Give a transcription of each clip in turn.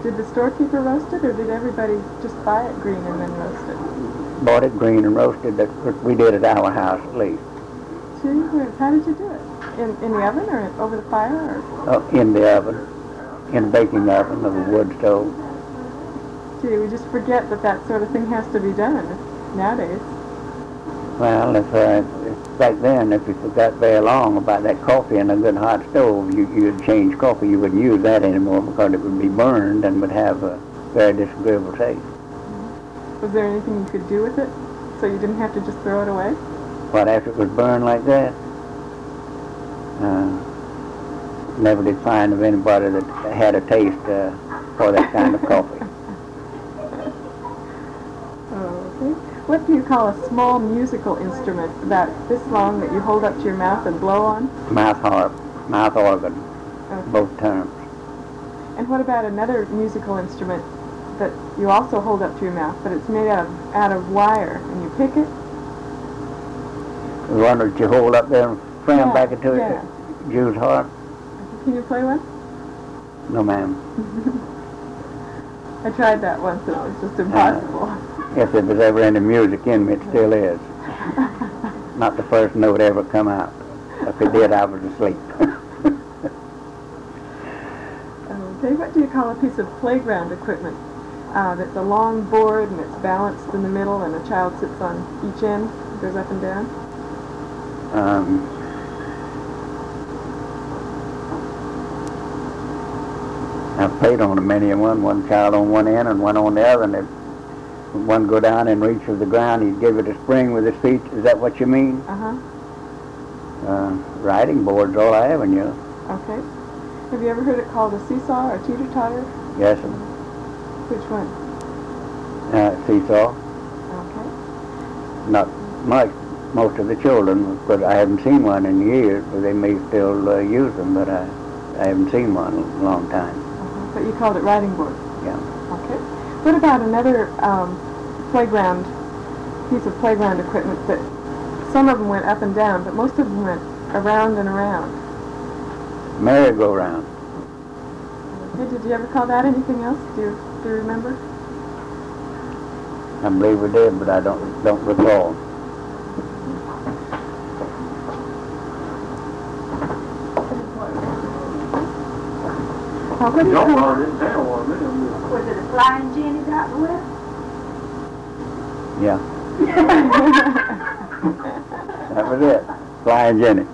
Did the storekeeper roast it, or did everybody just buy it green and then roast it? Bought it green and roasted it. We did at our house at least. Gee whiz, how did you do it? In the oven or over the fire? Or? In the oven, in the baking oven of a wood stove. Gee, we just forget that sort of thing has to be done nowadays. Well, if back then, if you forgot very long about that coffee in a good hot stove, you'd change coffee. You wouldn't use that anymore because it would be burned and would have a very disagreeable taste. Was there anything you could do with it so you didn't have to just throw it away? What, after it was burned like that? Never did find of anybody that had a taste for that kind of coffee. Okay. What do you call a small musical instrument about this long that you hold up to your mouth and blow on? Mouth harp, mouth organ, okay. Both terms. And what about another musical instrument that you also hold up to your mouth, but it's made out of wire, and you pick it? The one that you hold up there and frame back into it, Jew's harp? Can you play one? No, ma'am. I tried that once, and it was just impossible. If there was ever any music in me, it still is. Not the first note ever come out. If it did, I was asleep. Okay, what do you call a piece of playground equipment that's a long board and it's balanced in the middle and a child sits on each end, goes up and down? I've played on a many and one child on one end and one on the other, and if one go down and reach to the ground, he'd give it a spring with his feet. Is that what you mean? Uh-huh. Riding board's all I ever knew. Okay. Have you ever heard it called a seesaw or teeter-totter? Yes. Which one? Seesaw. Okay. Not much. Most of the children, but I haven't seen one in years, but they may still use them, but I haven't seen one in a long time. Uh-huh. But you called it riding board? Yeah. Okay. What about another piece of playground equipment that some of them went up and down, but most of them went around and around? Merry-go-round. Okay. Did you ever call that anything else? Do you remember? I believe we did, but I don't recall. What do you call it? Was it a flying Jenny out the west? Yeah. That was it. Flying Jenny.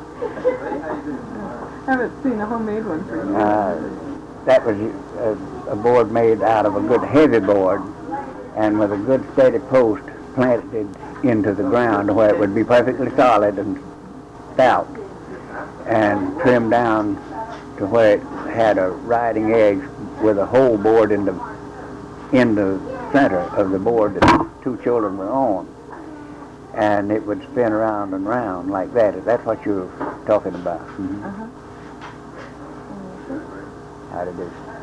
I haven't seen a homemade one for you. That was a board made out of a good heavy board and with a good steady post planted into the ground where it would be perfectly solid and stout and trimmed down to where it had a riding edge with a hole bored in the center of the board that two children were on. And it would spin around and round like that. That's what you're talking about. Mm-hmm. Uh-huh. How to do.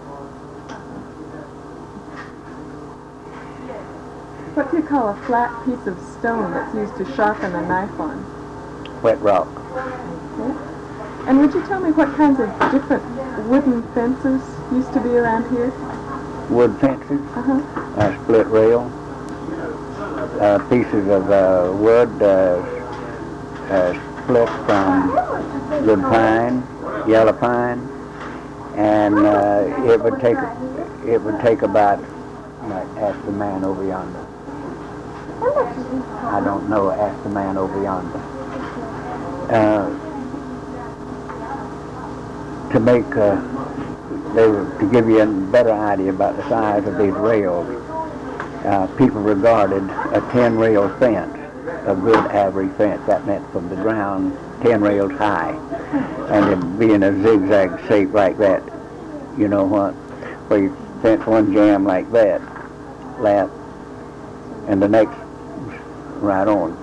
What do you call a flat piece of stone that's used to sharpen a knife on? Wet rock. Okay. And would you tell me what kinds of different wooden fences used to be around here? Wood fences, Uh-huh. Split rail, pieces of wood split from good pine, yellow pine, and it would take about. Ask the man over yonder. I don't know. Ask the man over yonder. To give you a better idea about the size of these rails, people regarded a 10-rail fence a good average fence. That meant from the ground 10 rails high, and it be in a zigzag shape like that. You know what? Where you fence one jam like that, lap, and the next right on.